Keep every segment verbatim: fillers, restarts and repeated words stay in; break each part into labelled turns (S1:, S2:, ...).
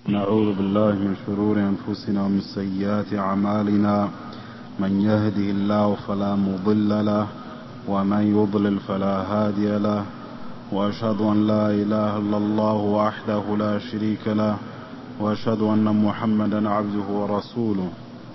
S1: نعوذ بالله من شرور أنفسنا ومن سيئات أعمالنا من يهده الله فلا مضل له ومن يضلل فلا هادي له وأشهد أن لا إله إلا الله وحده لا شريك له وأشهد أن محمدا عبده ورسوله.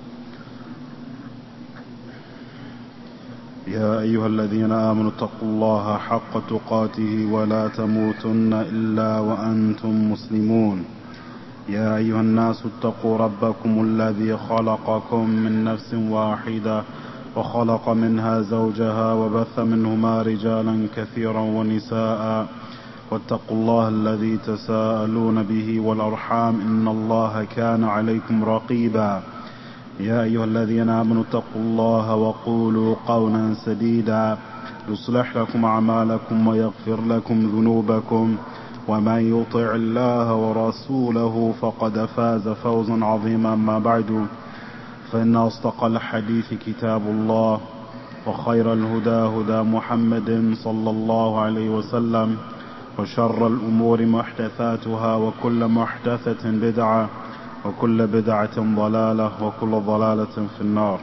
S1: يا أيها الذين آمنوا اتقوا الله حق تقاته ولا تموتن إلا وأنتم مسلمون. يا أيها الناس اتقوا ربكم الذي خلقكم من نفس واحدة وخلق منها زوجها وبث منهما رجالا كثيرا ونساء واتقوا الله الذي تساءلون به والأرحام إن الله كان عليكم رقيبا. يا أيها الذين آمنوا اتقوا الله وقولوا قولا سديدا يصلح لكم أعمالكم ويغفر لكم ذنوبكم ومن يطع الله ورسوله فقد فاز فوزا عظيما. ما بعد فإن أصدق الحديث كتاب الله وخير الهدى هدى محمد صلى الله عليه وسلم وشر الأمور محدثاتها وكل محدثة بدعة وكل بدعة ضلالة وكل ضلالة في النار.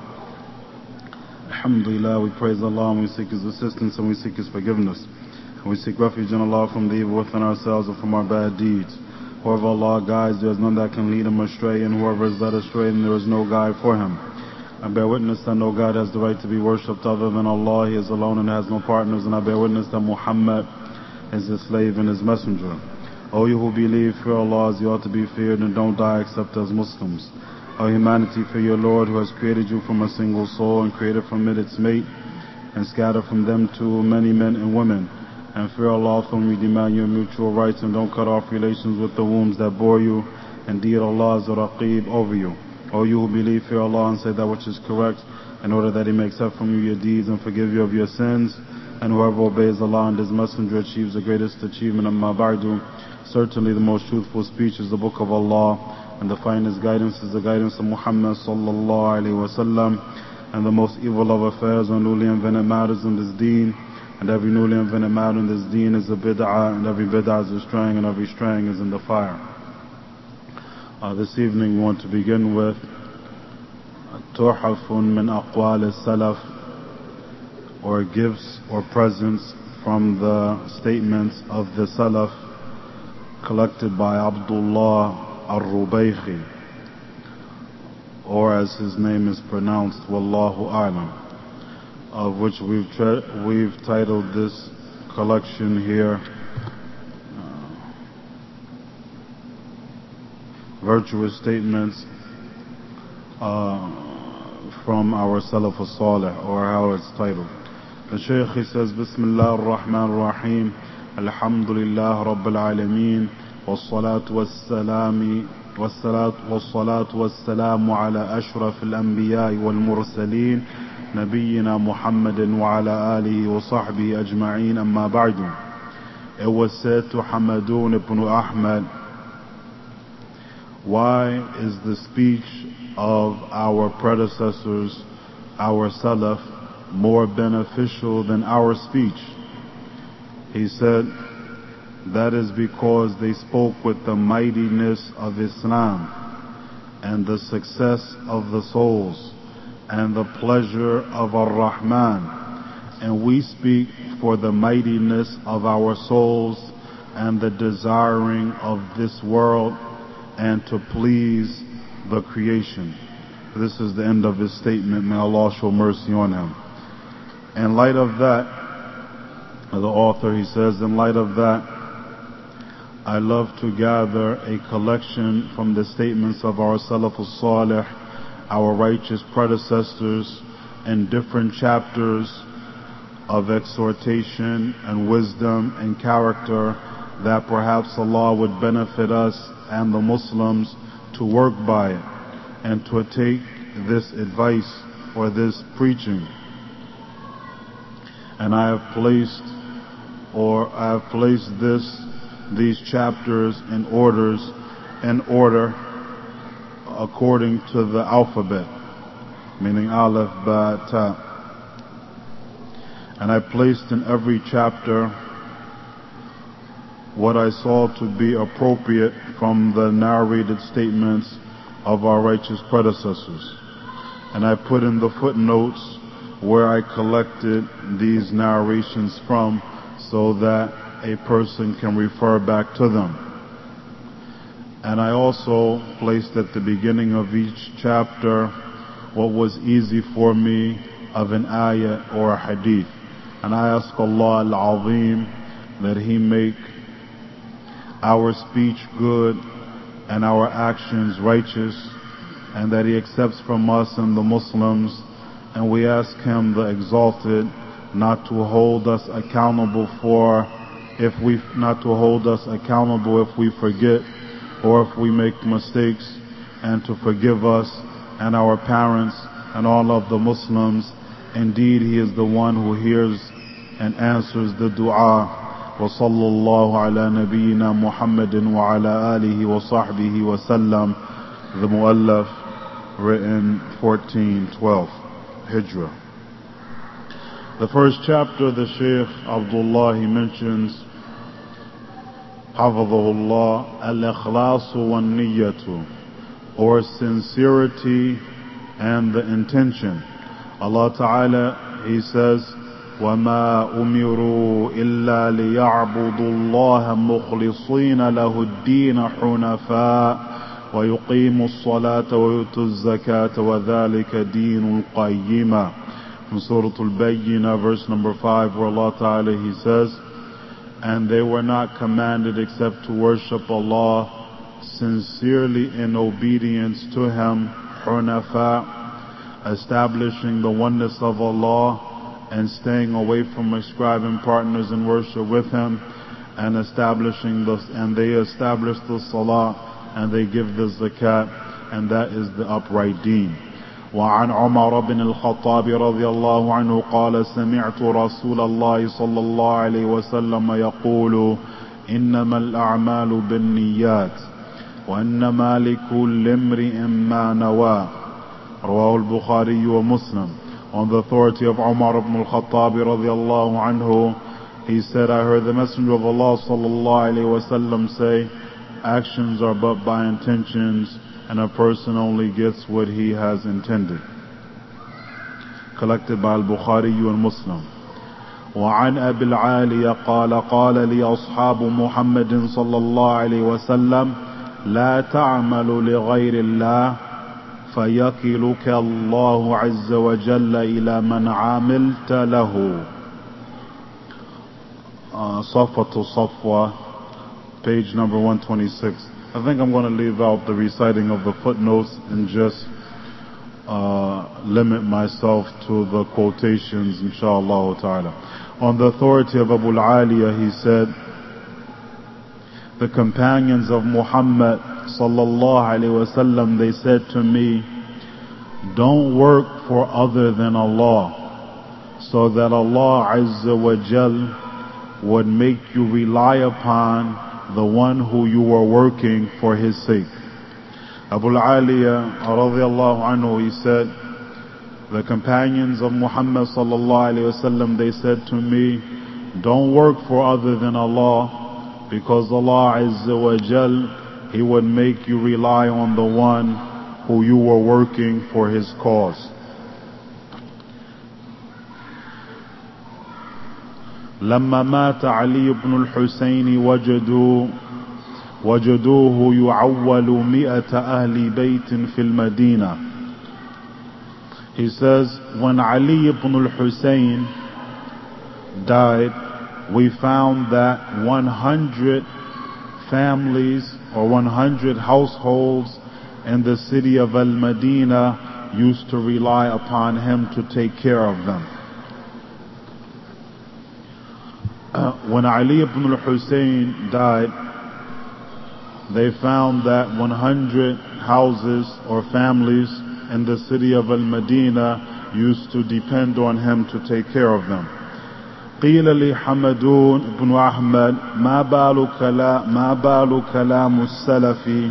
S1: Alhamdulillah, we praise Allah and we seek His assistance and we seek His forgiveness. And we seek refuge in Allah from the evil within ourselves and from our bad deeds. Whoever Allah guides, there is none that can lead him astray, and whoever is led astray, then there is no guide for him. I bear witness that no God has the right to be worshipped other than Allah. He is alone and has no partners, and I bear witness that Muhammad is His slave and His messenger. O you who believe, fear Allah as you ought to be feared, and don't die except as Muslims. O humanity, fear your Lord who has created you from a single soul and created from it its mate, and scattered from them too many men and women. And fear Allah from whom you demand your mutual rights, and don't cut off relations with the wombs that bore you. Indeed, Allah is a Raqib over you. O you who believe, fear Allah and say that which is correct, in order that He may accept from you your deeds and forgive you of your sins. And whoever obeys Allah and His Messenger achieves the greatest achievement. Amma ba'du. Certainly the most truthful speech is the Book of Allah, and the finest guidance is the guidance of Muhammad sallallahu alaihi wasallam. And the most evil of affairs are newly invented matters in this deen, and every newly invented matter in this deen is a bid'ah, and every bid'ah is a straying, and every straying is in the fire. Uh, this evening we want to begin with Tuhafun min aqwal al-salaf, or gifts or presents from the statements of the Salaf, collected by Abdullah al-Rubayhi, or as his name is pronounced, Wallahu A'lam, of which we've tra- we've titled this collection here uh, Virtuous Statements uh, from our Salaf al-Salih, or how it's titled. The Shaykh, he says, Bismillah ar-Rahman ar-Rahim, Alhamdulillah Rabbil Alameen, والصلاة والسلام والصلاة والصلاة والسلام على أشرف الأنبياء والمرسلين نبينا محمد وعلى آله وصحبه أجمعين. أما بعد. It was said to Hamadun ibn Ahmad, why is the speech of our predecessors, our Salaf, more beneficial than our speech? He said, that is because they spoke with the mightiness of Islam and the success of the souls and the pleasure of Ar-Rahman, and we speak for the mightiness of our souls and the desiring of this world and to please the creation. This is the end of his statement. May Allah show mercy on him. In light of that, the author, he says, in light of that, I love to gather a collection from the statements of our Salaf al-Salih, our righteous predecessors, in different chapters of exhortation and wisdom and character that perhaps Allah would benefit us and the Muslims to work by it and to take this advice or this preaching. And I have placed or I have placed this these chapters in orders in order according to the alphabet, meaning Aleph, Ba, Ta. And I placed in every chapter what I saw to be appropriate from the narrated statements of our righteous predecessors. And I put in the footnotes where I collected these narrations from so that a person can refer back to them. And I also placed at the beginning of each chapter what was easy for me of an ayah or a hadith. And I ask Allah Al-Azim that He make our speech good and our actions righteous, and that He accepts from us and the Muslims. And we ask Him, the Exalted, not to hold us accountable for if we not to hold us accountable if we forget or if we make mistakes, and to forgive us and our parents and all of the Muslims. Indeed, He is the one who hears and answers the dua. وصلى الله على نبينا محمد وعلى آله وصحبه وسلم. The Mu'allaf, written fourteen twelve Hijrah. The first chapter, the Shaykh Abdullah, he mentions حفظه الله الإخلاص والنية, or sincerity and the intention. Allah Ta'ala, He says, وَمَا أُمِرُوا إِلَّا لِيَعْبُدُوا اللَّهَ مُخْلِصِينَ لَهُ الدِّينَ حُنَفَاءَ وَيُقِيمُوا الصَّلَاةَ وَيُؤْتُوا الزَّكَاةَ وَذَلِكَ دِينُ الْقَيِّمَةِ. From Surah Al-Bayyinah, verse number five, where Allah Ta'ala, He says, and they were not commanded except to worship Allah sincerely in obedience to Him, حُنَفَاء, establishing the oneness of Allah and staying away from ascribing partners in worship with Him, and establishing the, and they establish the salah and they give the zakat, and that is the upright deen. وعن عمر بن الخطاب رضي الله عنه قال سمعت رسول الله صلى الله عليه وسلم يقول إنما الأعمال بالنيات وإنما لكل امرئ ما نوى. رواه البخاري ومسلم. On the authority of Umar ibn al-Khattab radiyallahu anhu, he said, I heard the Messenger of Allah sallallahu alayhi wa sallam say, actions are but by intentions, and a person only gets what he has intended. Collected by Al-Bukhari and Muslim. وعن أبي العالية قال قال لي أصحاب محمد صلى الله عليه وسلم لا تعمل لغير الله فيكلك الله عز وجل إلى من عاملت له. uh, Safwatu Safwa, page number one twenty-six. I think I'm going to leave out the reciting of the footnotes and just uh, limit myself to the quotations, inshallah ta'ala. On the authority of Abu al-Aliyah, he said, the companions of Muhammad sallallahu alaihi wasallam, they said to me, don't work for other than Allah, so that Allah Azza wa Jal would make you rely upon the one who you are working for His sake. Abu al-Aliyah radiyallahu anhu, he said, the companions of Muhammad sallallahu alaihi wasallam, they said to me, don't work for other than Allah, because Allah Azza wa Jal, He would make you rely on the one who you were working for His cause. لما مات علي بن الحسين وجدوا وجدوه يعول مئة أهل بيت في المدينة. He says, when Ali ibn al-Hussein died, we found that one hundred families or one hundred households in the city of Al-Madinah used to rely upon him to take care of them. Uh, when Ali ibn al-Hussein died, they found that one hundred houses or families in the city of Al-Madinah used to depend on him to take care of them. قيل لي حمدون بن أحمد ما بال كلام ما بال كلام السلف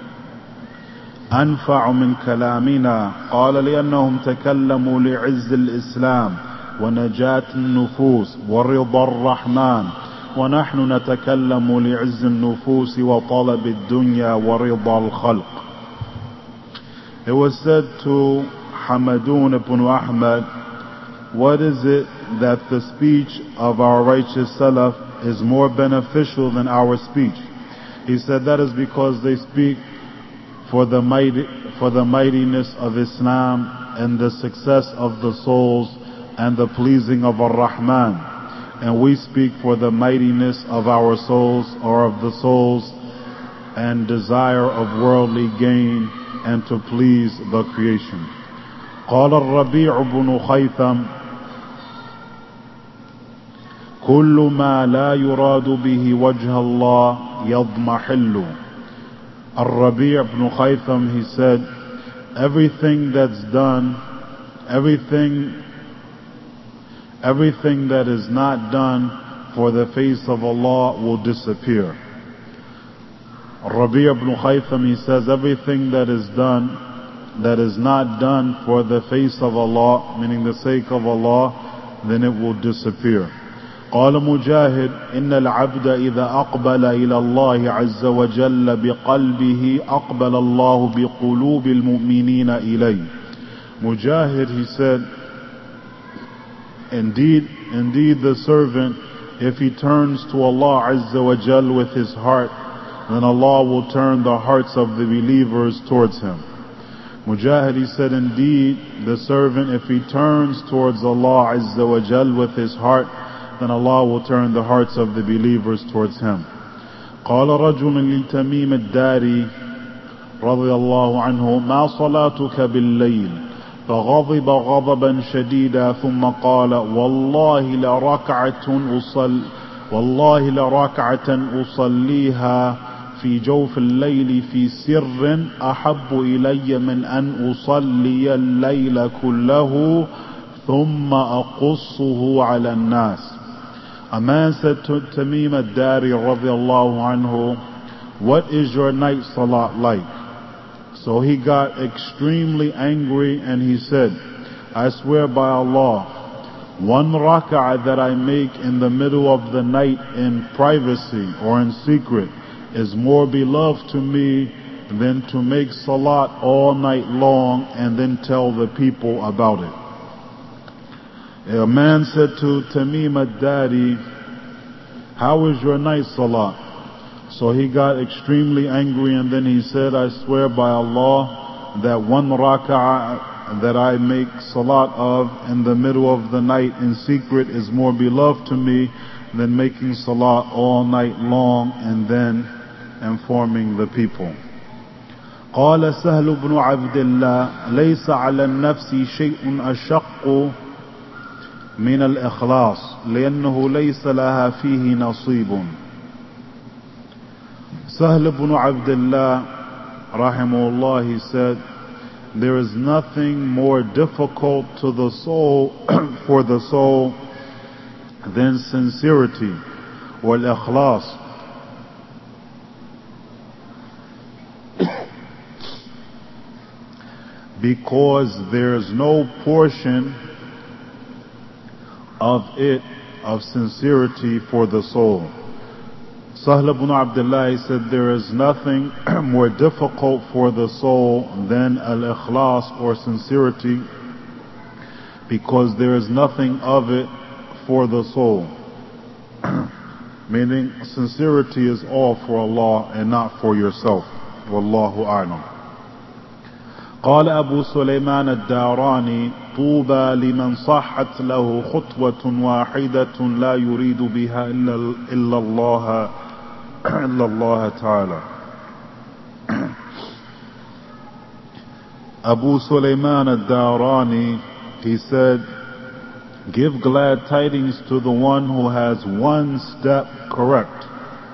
S1: أنفع من كلامنا. قال لأنهم تكلموا لعز الإسلام ونجاة النفوس ورضا الرحمن ونحن نتكلم لعز النفوس وطلب الدنيا ورضا الخلق. It was said to Hamadun ibn Ahmad, what is it that the speech of our righteous Salaf is more beneficial than our speech? He said that is because they speak for the mighty, for the mightiness of Islam and the success of the souls and the pleasing of Ar-Rahman. And we speak for the mightiness of our souls, or of the souls, and desire of worldly gain and to please the creation. قال الربيع بن خيثم كل ما لا يراد به وجه الله يضمحل. Ar-Rabi' ibn Khaytham, he said, everything that's done, everything, everything that is not done for the face of Allah will disappear. Ar-Rabi' ibn Khaytham, he says, everything that is done, that is not done for the face of Allah, meaning the sake of Allah, then it will disappear. قال مجاهد إن العبد إذا أقبل إلى الله عز وجل بقلبه أقبل الله بقلوب المؤمنين إليه. Mujahid, he said, indeed, indeed the servant, if he turns to Allah Azza wa Jal with his heart, then Allah will turn the hearts of the believers towards him. Mujahid, he said, indeed the servant, if he turns towards Allah Azza wa Jal with his heart, then Allah will turn the hearts of the believers towards him. قال رجل لتميم الداري رضي الله عنه ما صلاتك بالليل فغضب غضبا شديدا ثم قال والله لركعة أصل والله لركعة أصليها في جوف الليل في سر أحب إلي من أن أصلي الليل كله ثم أقصه على الناس. A man said to Tamim ad-Dari radiallahu anhu, what is your night salat like? So he got extremely angry and he said, I swear by Allah, one rak'ah that I make in the middle of the night in privacy or in secret is more beloved to me than to make salat all night long and then tell the people about it. A man said to Tamim ad-Dari, how is your night salat? So he got extremely angry and then he said, I swear by Allah that one rak'ah that I make salat of in the middle of the night in secret is more beloved to me than making salat all night long and then informing the people. قال سهل بن عبد الله ليس على النفس شيء أشق من الإخلاص لأنه ليس لها فيه نصيب. Sahl ibn Abdullah rahimahullah, he said, there is nothing more difficult to the soul for the soul than sincerity or al-ikhlas. Because there is no portion of it, of sincerity for the soul. Sahl ibn Abdullah, he said, there is nothing more difficult for the soul than al-ikhlas or sincerity, because there is nothing of it for the soul. Meaning, sincerity is all for Allah and not for yourself. Wallahu a'lam. قال أبو سليمان الداراني طوبى لمن صحت له خطوة واحدة لا يريد بها إلا الله إلا الله تعالى. Abu Sulaiman ad-Darani, he said, give glad tidings to the one who has one step correct,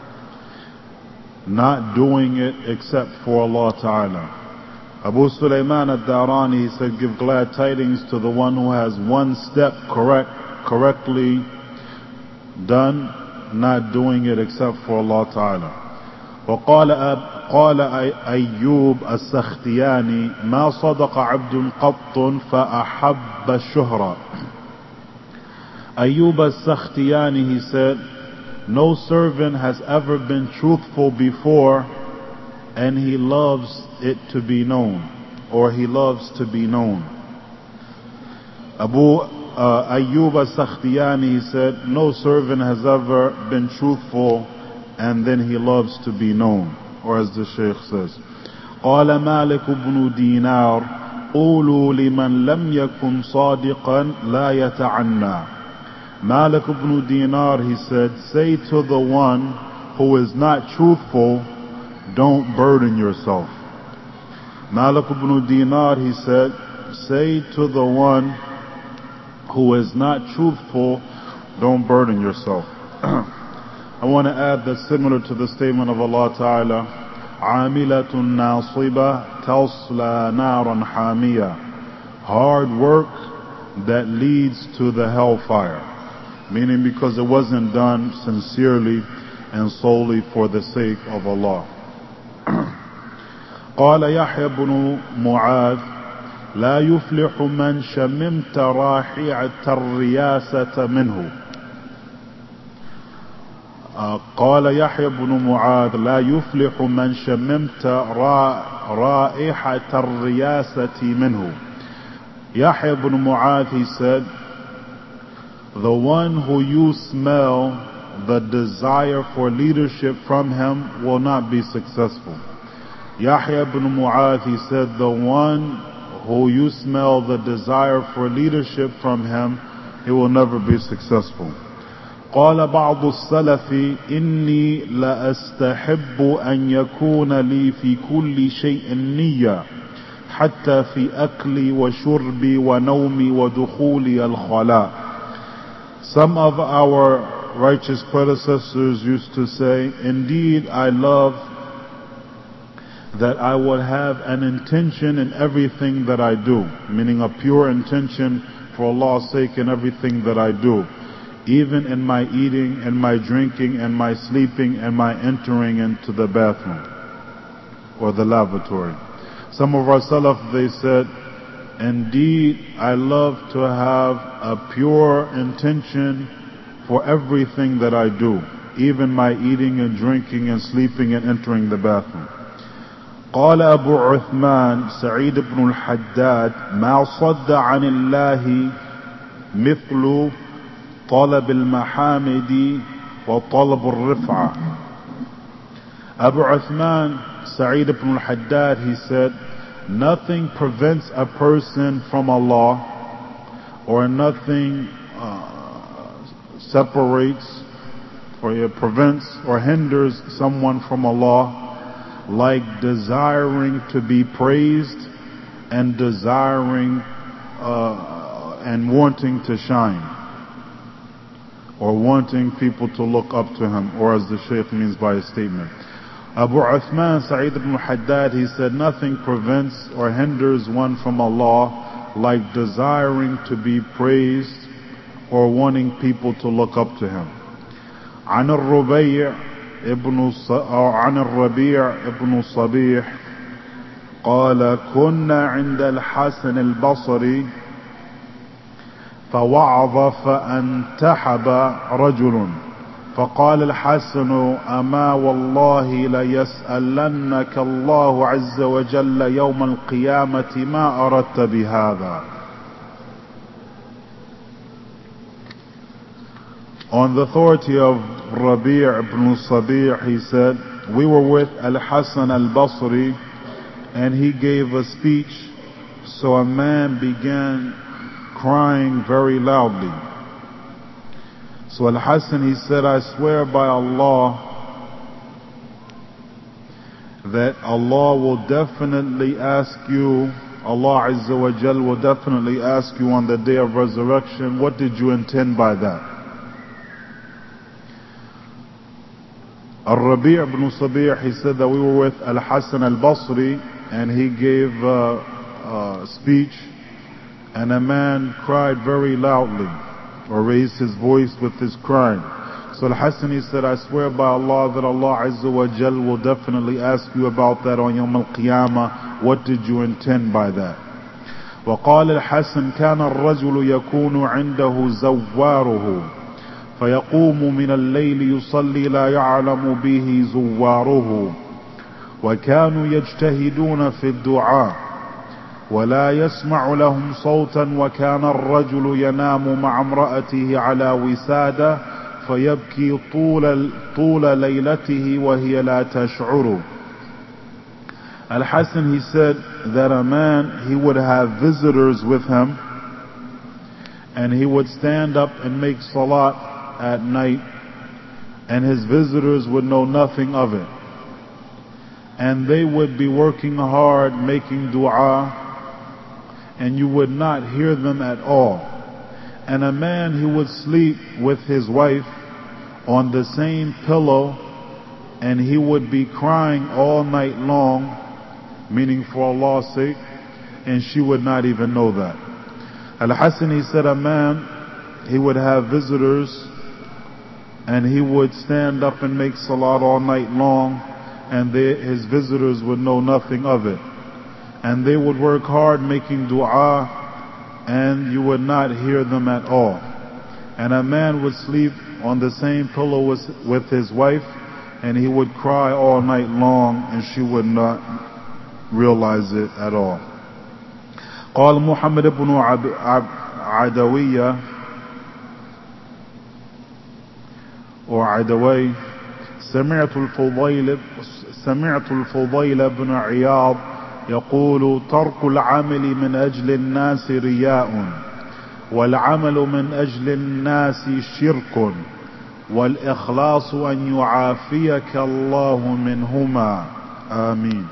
S1: not doing it except for Allah Ta'ala. Abu Sulaiman ad-Darani, he said, give glad tidings to the one who has one step correct, correctly done, not doing it except for Allah Ta'ala. وقال قال أيوب السختياني ما صدق عبد قط فأحب الشهرة. Ayyub al-Sakhtiyani, he said, no servant has ever been truthful before, and he loves it to be known, or he loves to be known. Abu uh, Ayyub as-Sakhtiyani said, no servant has ever been truthful and then he loves to be known. Or as the Shaykh says, قال مالك بن دينار قولوا لمن لم يكن صادقا لا يتعنى. Malik ibn Dinar, he said, say to the one who is not truthful, don't burden yourself. Malik ibn Dinar, he said, say to the one who is not truthful, don't burden yourself. I want to add that similar to the statement of Allah Ta'ala, عاملة ناصبة تصلى نارا حامية. Hard work that leads to the hellfire. Meaning because it wasn't done sincerely and solely for the sake of Allah. قال يحيى بن معاذ لا يفلح من شممت رائحة الرياسة منه. قال يحيى بن معاذ لا يفلح من شممت رائحة الرياسة منه. Yahya ibn Mu'adh, he said, the one who you smell the desire for leadership from him will not be successful. Yahya ibn Mu'adh, he said, the one who you smell the desire for leadership from him, he will never be successful. قال بعض السلف إني لأستحب أن يكون لي في كل شيء نية حتى في أكلي وشربي ونومي ودخولي الخلاء. Some of our righteous predecessors used to say, indeed I love that I would have an intention in everything that I do, meaning a pure intention for Allah's sake in everything that I do, even in my eating and my drinking and my sleeping and my entering into the bathroom or the lavatory. Some of our Salaf, they said, indeed I love to have a pure intention for everything that I do, even my eating and drinking and sleeping and entering the bathroom. قال أبو عثمان سعيد بن الحداد ما صد عن الله مثل طلب المحامد وطلب الرفعة. Abu Uthman Sa'id ibn al-Haddad, he said, nothing prevents a person from Allah, or nothing uh, separates or it prevents or hinders someone from Allah like desiring to be praised and desiring uh, and wanting to shine, or wanting people to look up to him, or as the Shaykh means by his statement. Abu Uthman Sa'id ibn Haddad, he said, nothing prevents or hinders one from Allah like desiring to be praised or wanting people to look up to him. عن الربيع ابن أو عن الربيع ابن صبيح قال كنا عند الحسن البصري فوعظ فانتحب رجل فقال الحسن أما والله ليسألنك الله عز وجل يوم القيامة ما أردت بهذا. On the authority of Rabi' ibn Sabih, he said, we were with Al-Hasan al-Basri and he gave a speech, so a man began crying very loudly. So Al-Hasan, he said, I swear by Allah that Allah will definitely ask you, Allah Azza wa Jal will definitely ask you on the day of resurrection, what did you intend by that? Al-Rabi' ibn Sabih, he said that we were with Al-Hasan al-Basri and he gave a, a speech and a man cried very loudly or raised his voice with his crying. So Al-Hasan, he said, I swear by Allah that Allah Azza wa Jal will definitely ask you about that on Yawm al-Qiyamah. What did you intend by that? وقال الحسن كان الرجل يكون عنده زواره فيقوم من الليل يصلي لا يعلم به زواره وكانوا يجتهدون في الدعاء ولا يسمع لهم صوتا وكان الرجل ينام مع امرأته على وسادة فيبكي طول, طول ليلته وهي لا تشعر. Al-Hasan, he said that a man, he would have visitors with him and he would stand up and make salat at night and his visitors would know nothing of it. And they would be working hard making dua and you would not hear them at all. And a man, he would sleep with his wife on the same pillow and he would be crying all night long, meaning for Allah's sake, and she would not even know that. Al-Hasan, he said a man, he would have visitors and he would stand up and make salat all night long and they, his visitors would know nothing of it. And they would work hard making dua and you would not hear them at all. And a man would sleep on the same pillow with, with his wife and he would cry all night long and she would not realize it at all. قال محمد بن عدوية or عدوي سمعت الفضيل سمعت الفضيل بن عياض يقول ترك العمل من أجل الناس رياء والعمل من أجل الناس شرك والإخلاص أن يعافيك الله منهما آمين.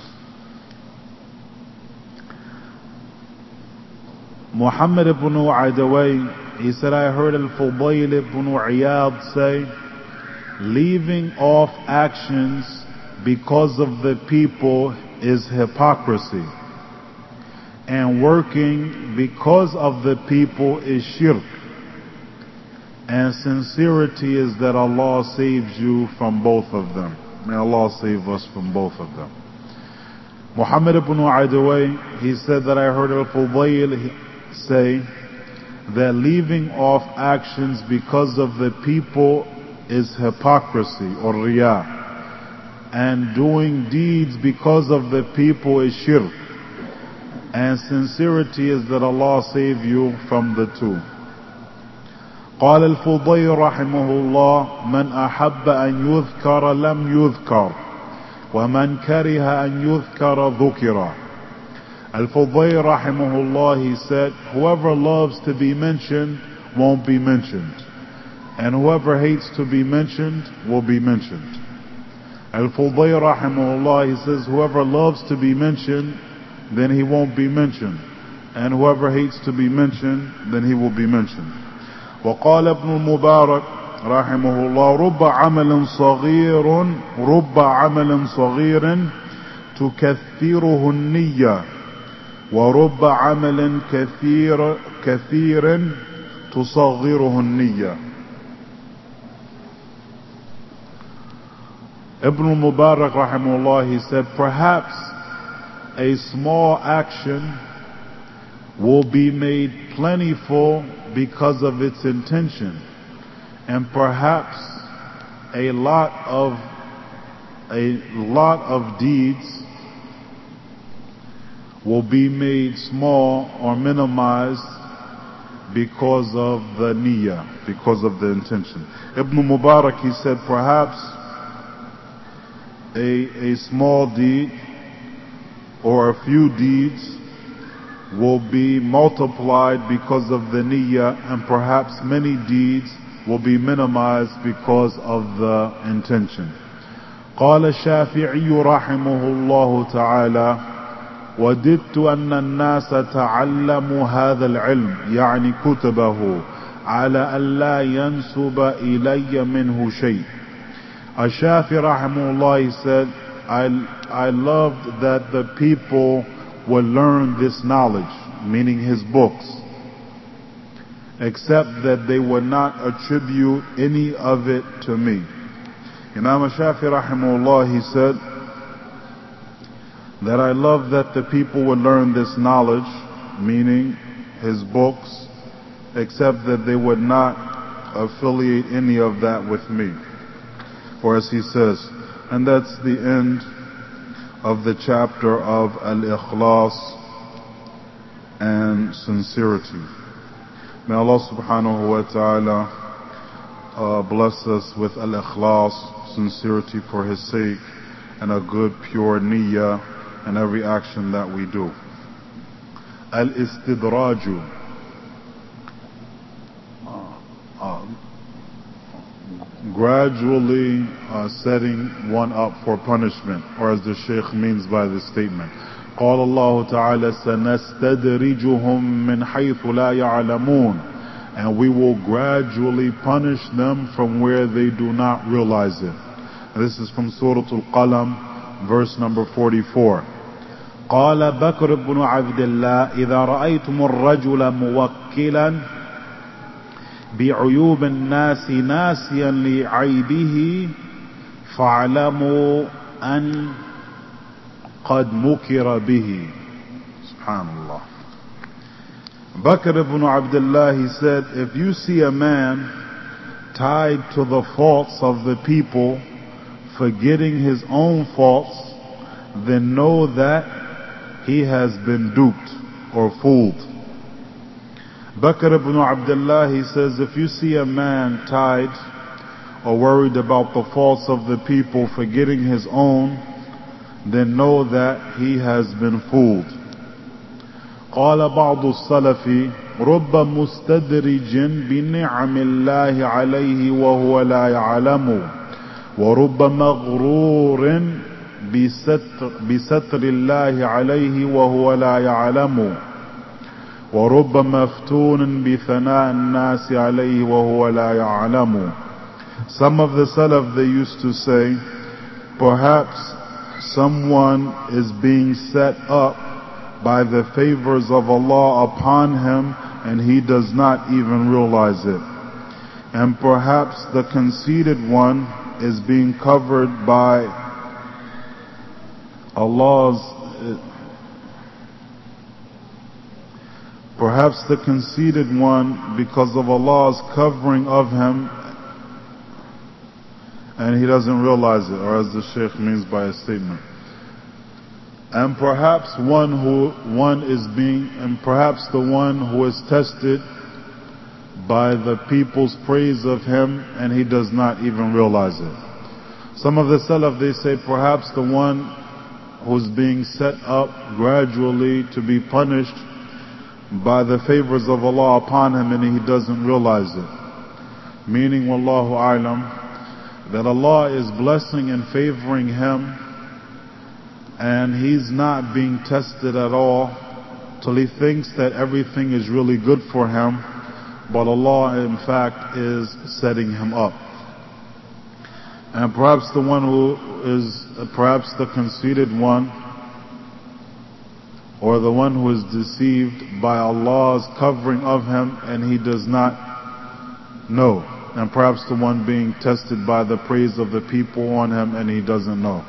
S1: Muhammad ibn Adaway, he said, I heard Al-Fudayl ibn Iyad say, leaving off actions because of the people is hypocrisy, and working because of the people is shirk, and sincerity is that Allah saves you from both of them. May Allah save us from both of them. Muhammad ibn Adaway, he said that I heard Al-Fudayl say that leaving off actions because of the people is hypocrisy or riyah, and doing deeds because of the people is shirk, and sincerity is that Allah save you from the two. قال الفضيل رحمه الله من أحب أن يذكر لم يذكر ومن كره أن يذكر ذكر. Al-Fudayl rahimahullah, he said, whoever loves to be mentioned won't be mentioned, and whoever hates to be mentioned will be mentioned. Al-Fudayl rahimahullah, he says, whoever loves to be mentioned, then he won't be mentioned, and whoever hates to be mentioned, then he will be mentioned. وقال ابن المبارك رحمه الله رب عمل صغير رب عمل صغير تكثره النية ورب عمل كثير كثير تصغره النية. Ibn Mubarak rahimahullah, he said, perhaps a small action will be made plentiful because of its intention, and perhaps a lot of a lot of deeds will be made small or minimized because of the niyyah, because of the intention. Ibn Mubarak, he said, perhaps a, a small deed or a few deeds will be multiplied because of the niyyah, and perhaps many deeds will be minimized because of the intention. قال الشافعي رحمه الله تعالى وددت أن الناس تعلموا هذا العلم يعني كتبه على أن لا ينسب إلي منه شيء. Ash-Shafi rahimahullah, he said, I, I loved that the people would learn this knowledge, meaning his books, except that they would not attribute any of it to me. Imam Ash-Shafi rahimahullah, he said that I love that the people would learn this knowledge, meaning his books, except that they would not affiliate any of that with me. Or as he says, and that's the end of the chapter of Al-Ikhlas and sincerity. May Allah subhanahu wa ta'ala uh, bless us with Al-Ikhlas, sincerity for His sake, and a good pure niyyah in every action that we do. Al-Istidraju, uh, gradually uh, setting one up for punishment, or as the Shaykh means by this statement. قال الله تعالى سنستدرجهم من حيث لا يعلمون, and we will gradually punish them from where they do not realize it. And this is from Surah Al-Qalam, verse number forty-four. قال بكر بن عبد الله إذا رأيتم الرجل موكلا بعيوب الناس ناسيا لعيبه فاعلموا أن قد مكر به. Subhanallah. Bakr ibn Abdullah, he said, if you see a man tied to the faults of the people, forgetting his own faults, then know that he has been duped or fooled. Bakr ibn Abdullah, he says, if you see a man tied or worried about the faults of the people, forgetting his own, then know that he has been fooled. قال بعض السلف رب مستدرج بنعم الله عليه وهو لا يعلم ورب مغرور بستر, بستر الله عليه وهو لا يعلم ورب مفتون بثناء الناس عليه وهو لا يعلم. Some of the Salaf, they used to say, perhaps someone is being set up by the favors of Allah upon him and he does not even realize it. And perhaps the conceited one is being covered by Allah's perhaps the conceited one, because of Allah's covering of him, and he doesn't realize it, or as the Shaykh means by a statement. And perhaps one who one is being, and perhaps the one who is tested by the people's praise of him, and he does not even realize it. Some of the Salaf, they say perhaps the one who's being set up gradually to be punished by the favors of Allah upon him, and he doesn't realize it. Meaning, Wallahu A'lam, that Allah is blessing and favoring him, and he's not being tested at all till he thinks that everything is really good for him, but Allah in fact is setting him up. And perhaps the one who is perhaps the conceited one, or the one who is deceived by Allah's covering of him and he does not know, and perhaps the one being tested by the praise of the people on him and he doesn't know.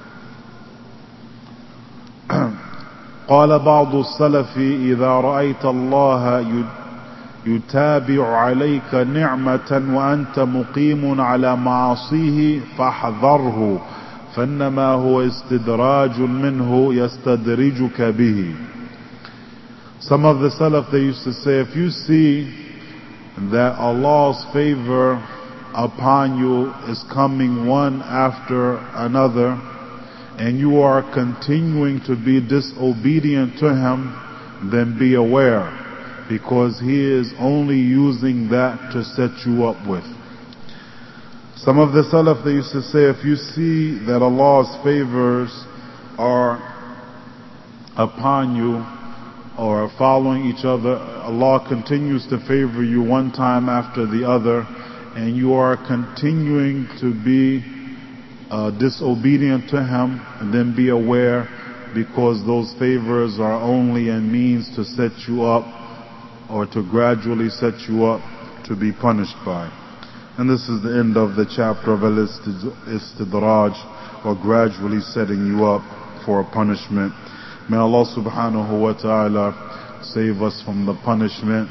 S1: قال بعض السلف إذا رأيت الله يتابع عليك نعمة وأنت مقيم على معاصيه فاحذره فإنما هو استدراج منه يستدرجك به. Some of the Salaf, they used to say, if you see that Allah's favor upon you is coming one after another, and you are continuing to be disobedient to Him, then be aware, because He is only using that to set you up with. Some of the Salaf, they used to say, if you see that Allah's favors are upon you or are following each other, Allah continues to favor you one time after the other, and you are continuing to be uh, disobedient to Him, and then be aware, because those favors are only a means to set you up, or to gradually set you up to be punished by. And this is the end of the chapter of Al-Istidraj, or gradually setting you up for a punishment. May Allah subhanahu wa ta'ala save us from the punishment,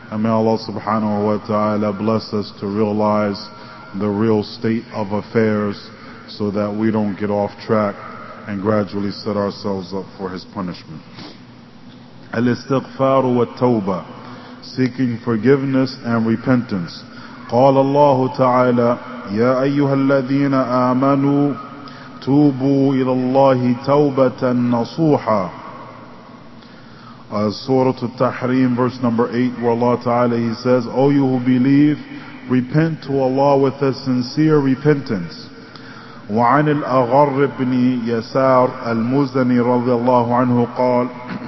S1: And may Allah subhanahu wa ta'ala bless us to realize the real state of affairs so that we don't get off track and gradually set ourselves up for His punishment. Al-istighfar wa tawbah, seeking forgiveness and repentance. قال الله تعالى يا أيها الذين آمنوا توبوا إلى الله توبة نصوحا. Uh, Surah Al-Tahrim, verse number eight, where Allah Ta'ala, He says, O you who believe, repent to Allah with a sincere repentance. وعن الأغر بن يسار المزني رضي الله عنه قال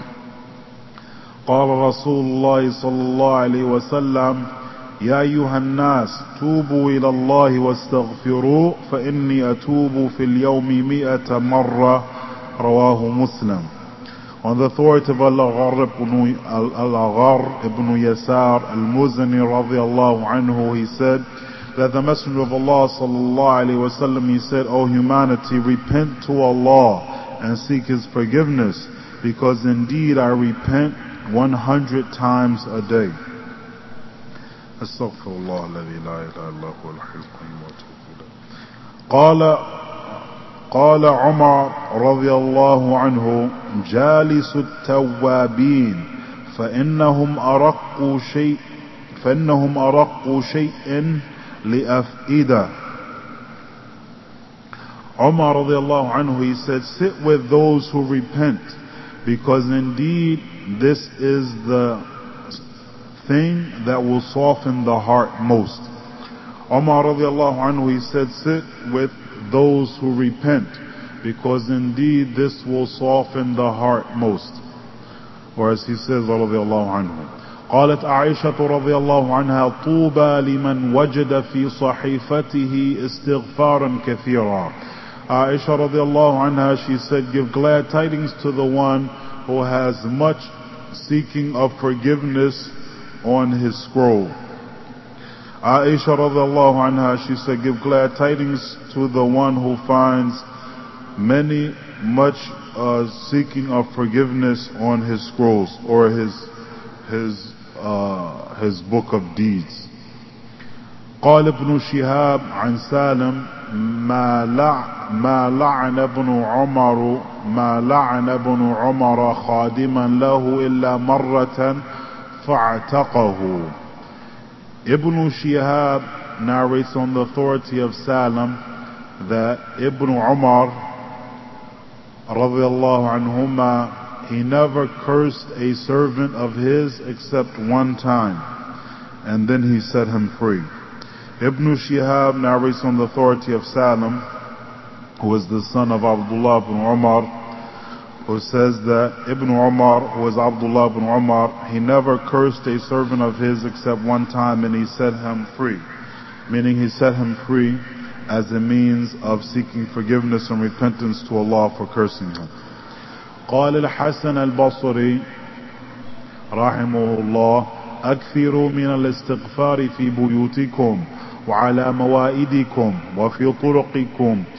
S1: قال رسول الله صلى الله عليه وسلم يا أيها الناس توبوا إلى الله واستغفروا فإني أتوب في اليوم مئة مرة رواه مسلم. On the authority of Al-Agharr ibn, Al-Agharr ibn Yasar al-Muzani radiyallahu anhu, he said that the Messenger of Allah sallallahu alayhi wa sallam, he said, O humanity, repent to Allah and seek His forgiveness, because indeed I repent one hundred times a day. Astaghfirullah alladhi la ilaha illa huwa al-hayyul qayyum wa atubu ilayh. Qala قال عمر رضي الله عنه جالس التوابين فإنهم أرق شيء فإنهم أرق شيء لأفئدة. Umar رضي الله عنه, he said, sit with those who repent, because indeed this is the thing that will soften the heart most. Umar رضي الله عنه, he said, sit with those who repent, because indeed this will soften the heart most. Or as he says رضي الله عنه, قالت عائشة رضي الله عنها طوبى لمن وجد في صحيفته استغفارا كثيرا. Aisha رضي الله عنها, she said, give glad tidings to the one who has much seeking of forgiveness on his scroll. Aisha radiallahu anha, she said, give glad tidings to the one who finds many, much uh, seeking of forgiveness on his scrolls, or his his uh, his book of deeds. قال ابن شهاب عن سالم ما لع ما لعن ابن عمر ما لعن ابن عمر خادما له إلا مرة فاعتقه. Ibn Shihab narrates on the authority of Salam that Ibn Umar radiyallahu anhuma, he never cursed a servant of his except one time, and then he set him free. Ibn Shihab narrates on the authority of Salam, who is the son of Abdullah ibn Umar, who says that Ibn Umar, who was Abdullah ibn Umar, he never cursed a servant of his except one time, and he set him free. Meaning he set him free as a means of seeking forgiveness and repentance to Allah for cursing him. قال الحسن البصري رحمه الله أكثروا من الاستغفار في بيوتكم وعلى موائدكم وفي طرقكم